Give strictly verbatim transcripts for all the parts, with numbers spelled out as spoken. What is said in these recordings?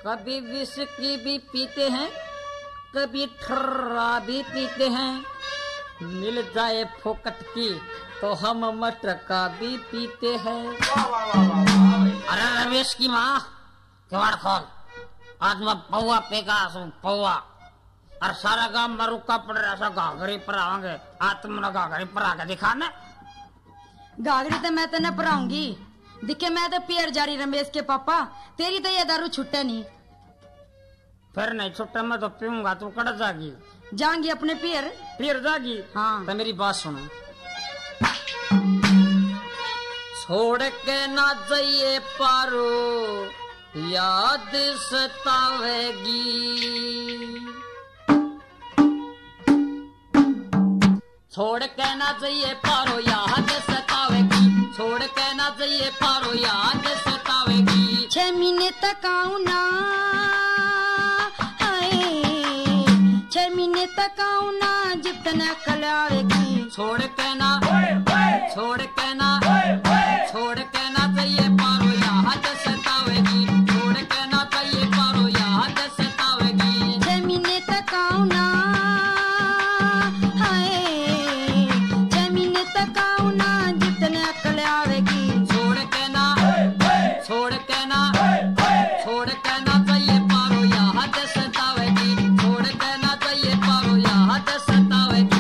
कभी विस्की भी पीते हैं, कभी ठर्रा भी पीते हैं। मिल जाए फोकट की तो हम मटका भी पीते हैं। अरे रमेश की माँ किवाड़ खोल, आज मैं पौवा पेगा पौवा और सारा गांव में रुका पड़ रहा सा घाघरी पर आवांगे। आज तुम ना घाघरी पर आके दिखाना। घाघरी तो मैं तो न पराऊंगी, दिखे मैं तो पियर जारी रमेश के पापा, तेरी तो ये दारू छुट्टे नहीं। फिर नहीं छुट्टे मैं तो पीऊंगा, तू कड़ जागी। जाऊंगी अपने पियर पियर जागी। हाँ तो मेरी बात सुनो, छोड़ के ना जाइए पारो याद सतावेगी। छोड़ के ना जाइए पारो याद सतावेगी, छोड़ के ना जाइए पारो याद सतावेगी। छह महीने तक आऊं ना, छह महीने तक आऊं ना, जितना कल आएगी। छोड़ के ना छोड़ के ना छोड़ के ना जाइए पारो याद सतावेगी, छोड़ के ना जाइए पारो याद सतावेगी। छह महीने तक आऊं ना, छह महीने तक आऊं ना, जितना कल आवेगी। छोड़ के ना छोड़ के ना छोड़ के ना जाइए पारो याद सतावेगी, छोड़ के ना जाइए पारो याद सतावेगी।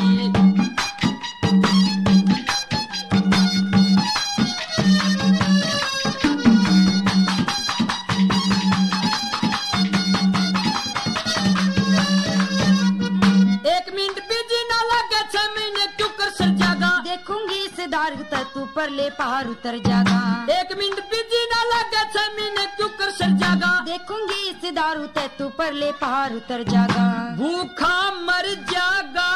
एक मिनट भी जीना लगे, छह महीने क्यों कर सर जागा। देखूंगी इस दार तू पर ले पहाड़ उतर जागा। एक मिनट भी जीना लगे, छह महीने क्यों कर सर जागा। देखूंगी इस दारू तू पर ले पहाड़ उतर जागा। भूखा मर जागा,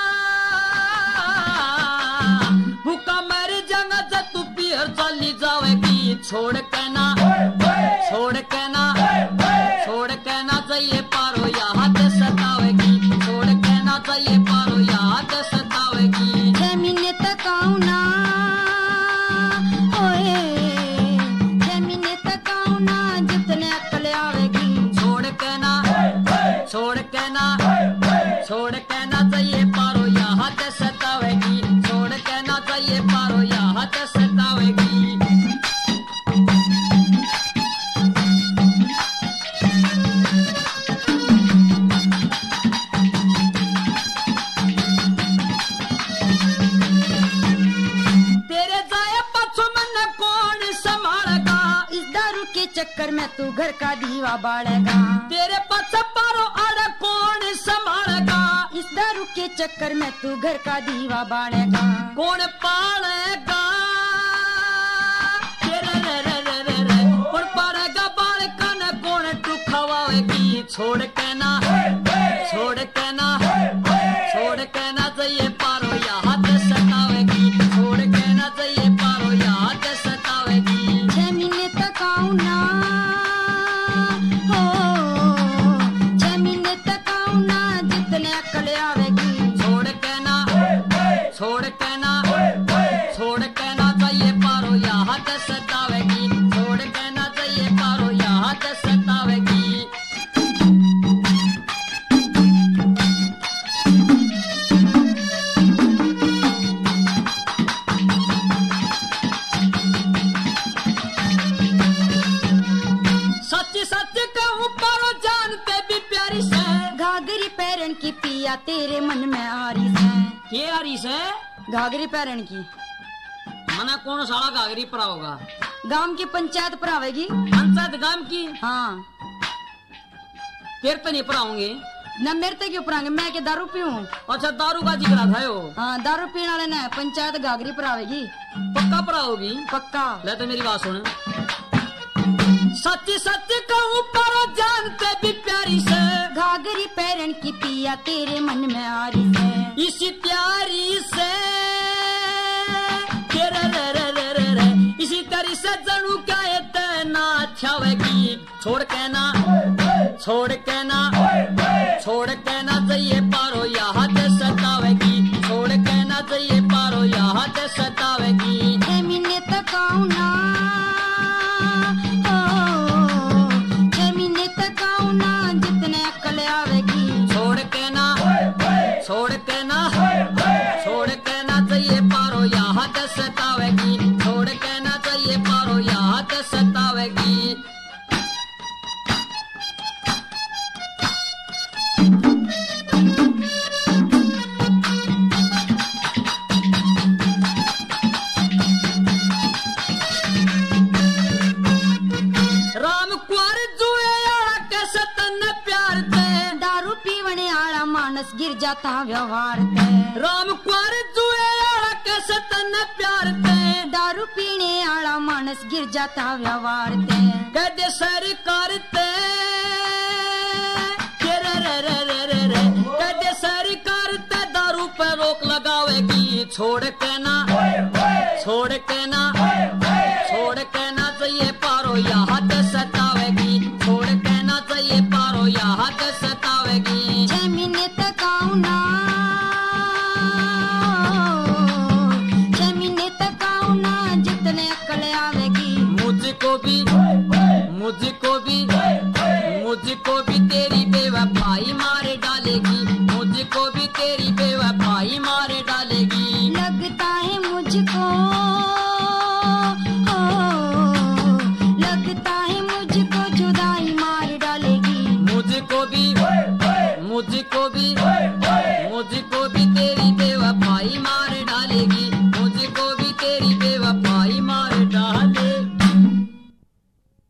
भूखा मर जागा जब तू पियर चली जावेगी। छोड़ के ना छोड़ के ना छोड़ के ना जाइए पारो याद सतावेगी, छोड़ के ना जाइए पारो याद सतावेगी। छह महीने तक आऊं ना, ओए छह महीने तक आऊं ना, जितने अकल आवेगी। छोड़ के ना छोड़ के ना छोड़ के ना जाइए पारो याद सतावेगी, छोड़ के ना जाइए पारो याद सतावेगी। तेरे जाए पाछो मन कौन संभालेगा, इस दारू के चक्कर में तू घर का दीवा बाड़ेगा। तेरे पाछे पारो आड़े कौन संभालेगा, इस दारू के चक्कर में तू घर का दीवा बाड़ेगा। कौन पालेगा तेरे रे रे रे रे रे, कौन पालेगा बालका ने कौन तू खवाएगी। छोड़ के ना छोड़ के ना छोड़ के ना जाइए पारो याद सतावेगी, छोड़ के ना जाइए पारो याद सतावेगी। छह महीने तक आऊं ना, हो छह महीने तक आऊं ना, जितने अकल आवेगी। छोड़ के ना छोड़ के ना छोड़ के ना जाइए पारो याद सतावेगी, छोड़ के ना जाइए पारो याद सतावेगी। सच सच कहूँ पारो जानते भी प्यारी से, घाघरी पैरन की पिया तेरे मन में आ रही है। के आ रही से घाघरी पैरन की मना कौन साला घाघरी पर होगा। गांव की पंचायत पर आवेगी। पंचायत गांव की हाँ फिर तो नहीं पढ़ाऊंगे न मेरे तक क्यों पढ़ाएंगे, मैं के दारू पीऊं। अच्छा दारू का जिक्र था यो। हाँ दारू पीने वाले ने पंचायत घाघरी पर आवेगी। पक्का पढ़ाओगी। पक्का। ले तो मेरी बात सुन, सच सच कहूँ पारो जानते भी प्यारी से, घाघरी पैरन की पिया तेरे मन में आ रही है। इसी प्यारी से तेरे रे रे रे रे रे, इसी तरी से जनू क्या इतना छावेगी। छोड़ के ना छोड़ के ना छोड़ के ना जाइए पारो याद सतावेगी, छोड़ के ना जाइए पारो याद सतावेगी। छह महीने तक आऊं ना, ओ छह महीने तक क्वार जुए आला कैसे तन्ने प्यार ते दारू पीवने आला मानस गिर जाता व्यवहार ते राम क्वार जुए आला कैसे तन्ने प्यार ते दारू पीने आला मानस गिर जाता व्यवहार ते कदे सरकार ते रे रे रे रे रे रे कदे सरकार ते दारू पे रोक लगावेगी छोड़ के ना छोड़ के ना छोड़ के ना चाहिए पारो यहाँ ते सतावेगी छोड़ के ना चाहिए पारो यहाँ ते सतावेगी छह महीने तक आऊं ना छह महीने तक आऊं ना जितने अकल आवेगी मुझको भी मुझको भी मुझको भी तेरी बेवफाई मारे डालेगी मुझको भी तेरी बेवफाई मारे डालेगी लगता है मुझको ओ, लगता है मुझको जुदाई मार डालेगी मुझको भी मुझको भी